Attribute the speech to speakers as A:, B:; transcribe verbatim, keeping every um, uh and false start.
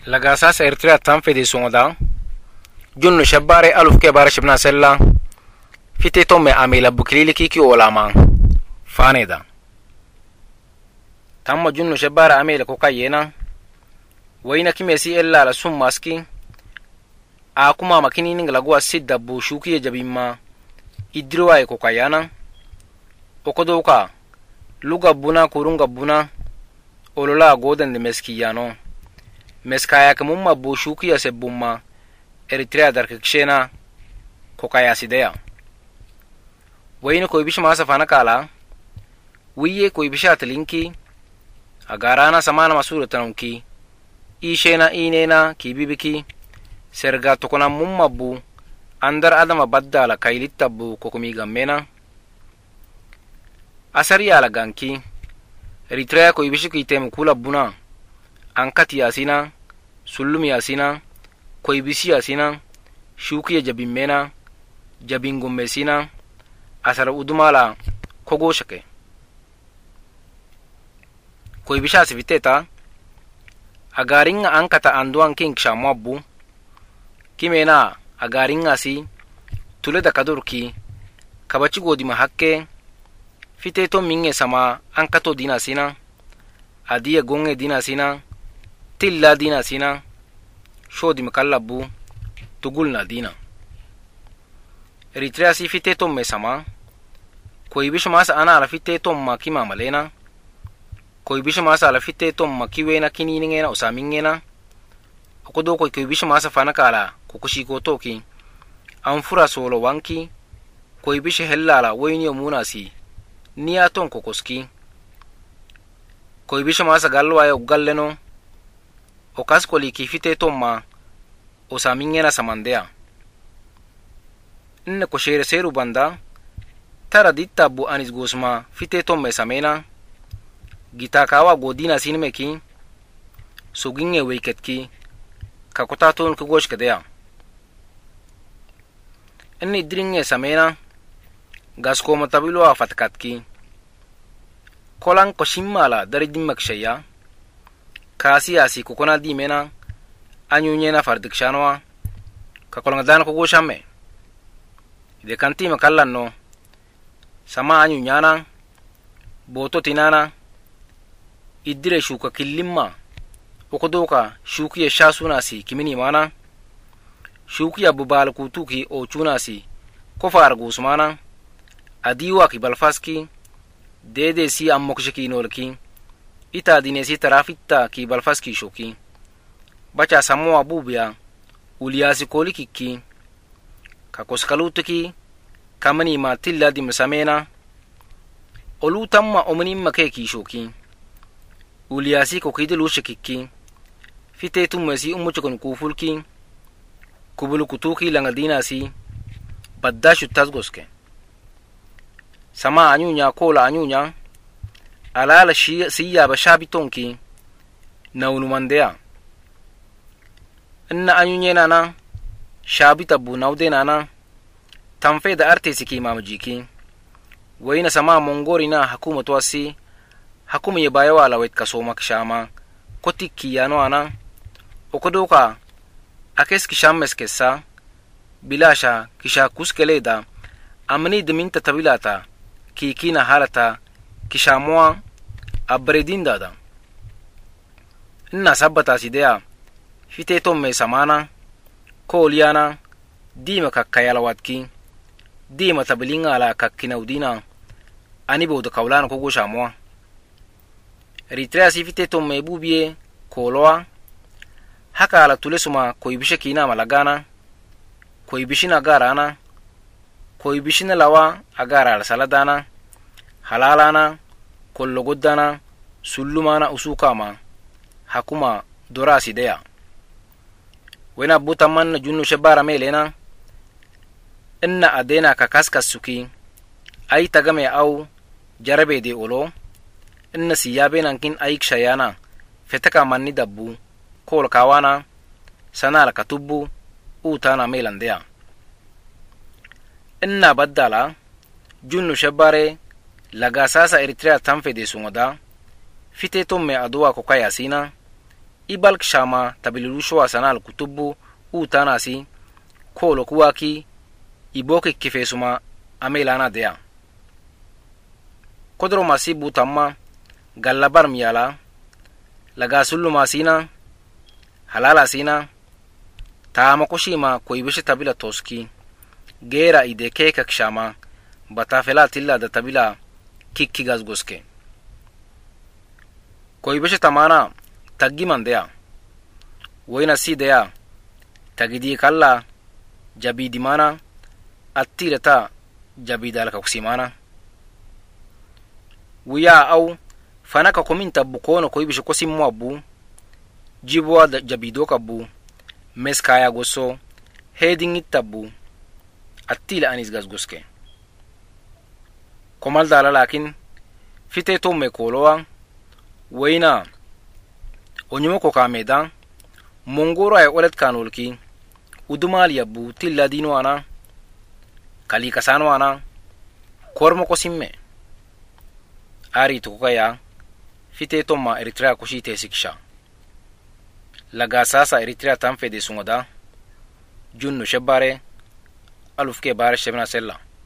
A: لغاساس إرتريا تنفي دي سوندا جنو شباري ألف كبار شبنا سلا في تيتوم أميلا بكليلي كيكي ولامان فانيدا تم جنو شبار أميلا كوكايينا وينا كميسي إلا لسوم ماسكي akuma makini ninga lagwa sidda bu shukiye jabimma idriwa ko kayana okodoka luga buna kurunga buna olola godan de meskiyano meskaya kamumma bu shukiya sebumma eritrea darkshena ko kayasideya wayne ko ibish masa fana kala wiye ko ibisha tlinki agarana samana masuratanki ishena inena kibibiki serga tokona mummabu andar adama baddala kailittabu kokumi gammena asari ala ganki eritrea ko ibishiki item kula buna ankati yasina sullumi yasina ko ibisi yasina shukiya jabimena jabingummesina asar udumala kogoshake ko ibisha siviteta agaringa ankata anduan king shamwabu kimena agaringasi tuleda kadurki kabachi godima hakke fiteto minge sama ankato dina sina adiya gonge dina sina tilla dina sina shodi makallabu tugulna dina eritrea si fiteto me sama koi bishmas ana ala fiteto makima malena koi bishmas ala fiteto makiwena kininingena usamingena okodo ko koi bishmas fana kala kukushiko toki anfura solo wanki ko ibishe hellala wayni munasi niya ton kokoski ko ibishe masa galwa yo galleno o kaskoli kifite tomma o samingena samandea inne ko shere seru banda tara ditta bu anis gosma fite tomme samena gita kawa godina sinmeki suginge weiketki kakotaton ko gosh kadea inni dringe samena gasko matabilo afatkatki kolan ko shimmala daridim makshaya kasi asi ko kona dimena anyunyena fardikshanoa ka kolanga dan ko goshame de kanti makallanno sama anyunyana boto tinana idire shuka killimma okodoka shukiye shasunasi kimini mana shukiya bubal kutuki o chunasi kofar gusmana adiwa ki balfaski dede si ammokshiki nolki ita dinesi tarafitta ki balfaski shoki bacha samo abubya uliyasi kolikiki kakoskalutuki kamani matilla dimsamena olutamma omni makeki shoki uliyasi kokidilu shikiki fitetu masi umuchukun kufulki kubulu kutuki langadinasi baddashu tasgoske sama anyunya kola anyunya alala shi siya bashabitonki naunumandea inna anyunye nana shabita bu naude nana tamfe da artesiki mamjiki wayna sama mongorina hakuma twasi hakuma yebayawa lawet kasoma kshama kotiki yano ana okodoka akes kishames kessa bilasha kisha kuskeleda amni diminta tabilata kikina halata kishamwa abredin dada inna sabata sidea fiteto me samana koliana dima kakkayalawatki dima tabilinga ala kakkinaudina anibo de kaulana ko goshamwa eritrea si fiteto me bubie koloa haka ala tulesuma koibishe kina malagana koibishina garana koibishina lawa agara ala saladana halalana kollogodana sullumana usukama hakuma dorasi deya wena butaman junnu shabara melena inna adena kakaskasuki ay tagame au jarabe de olo inna siyabenan kin ayik shayana fetaka manni dabbu kol kawana sanala katubu utana melandea inna baddala junnu shabare laga sasa eritrea tamfe de sumoda fite tomme adwa ko kayasina ibalk shama tabililusho asanal kutubu utanasi kolo kuwaki iboke kifesuma amelana dea kodro masibu tamma gallabar miyala lagasullu masina halala sina taama koshima koibeshe tabila toski gera ide kekak shama batafela tilla da tabila kikki gazgoske koibeshe tamana taggi mandea woina sidea tagidi kalla jabidi mana attirata jabidal kaksimana wiya au fanaka kominta bukono koibeshe kosimmo abu jibwa jabido kabu meskaya goso heding itabu attila anis gazgoske komal dala lakin fite to me kolowa waina onyumo ko kameda mongoro ay olet kanolki udumal yabu tilla dino ana kali kasano ana kormo ko simme ari to kaya fite to ma eritrea ko shite siksha laga sasa eritrea tan fede sungoda junno shebare alufke bare shebna sella